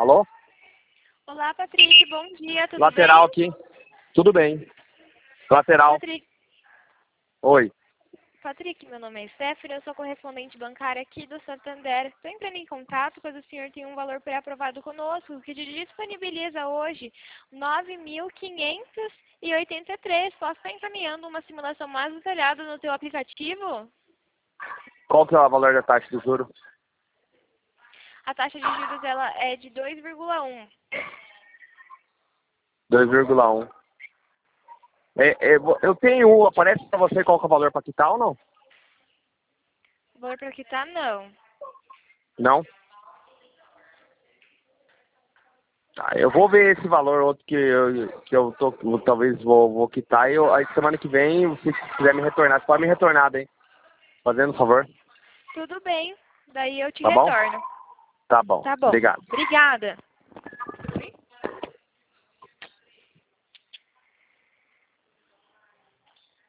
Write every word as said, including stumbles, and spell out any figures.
Alô? Olá, Patrick. Bom dia, tudo Lateral bem? aqui. Tudo bem. Lateral. Patrick, Oi. Patrick, meu nome é Stephanie, eu sou correspondente bancária aqui do Santander. Estou entrando em contato, pois o senhor tem um valor pré-aprovado conosco, que te disponibiliza hoje nove mil quinhentos e oitenta e três. Posso estar encaminhando uma simulação mais detalhada no teu aplicativo? Qual que é o valor da taxa de juros? A taxa de juros ela é de dois vírgula um. dois vírgula um. É, é, eu tenho um, aparece pra você qual que é o valor para quitar ou não? O valor para quitar, não. Não? Tá, eu vou ver esse valor outro que eu, que eu tô, talvez vou, vou quitar e eu, aí semana que vem, se quiser me retornar, você pode me retornar daí. Fazendo um favor. Tudo bem, daí eu te Tá bom? retorno. Tá bom. Tá bom. Obrigado. Obrigada.